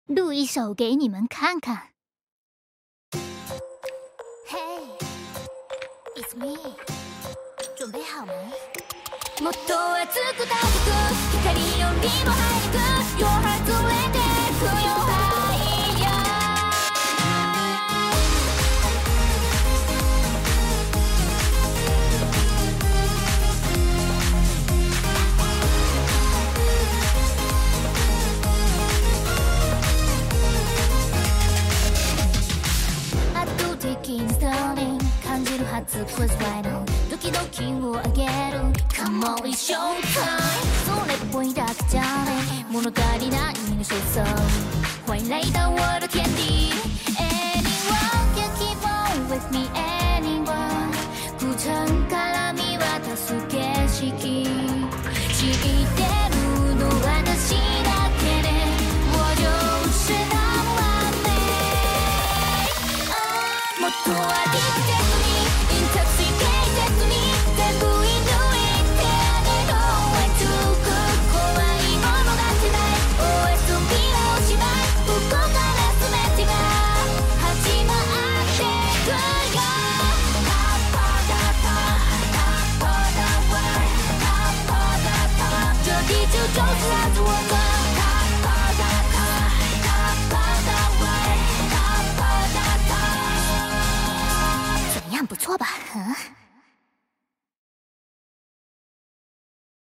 录一首给你们看看。 Hey, it's me. 准备好吗？もっと熱く高く光よりも早く Your heart 連れてくよ higher。 圧倒的にスターリン感じるはず Please right on ドキドキを上げる Come on it's show time それっぽいだけじゃね物足りないの所相欢迎来到我的天地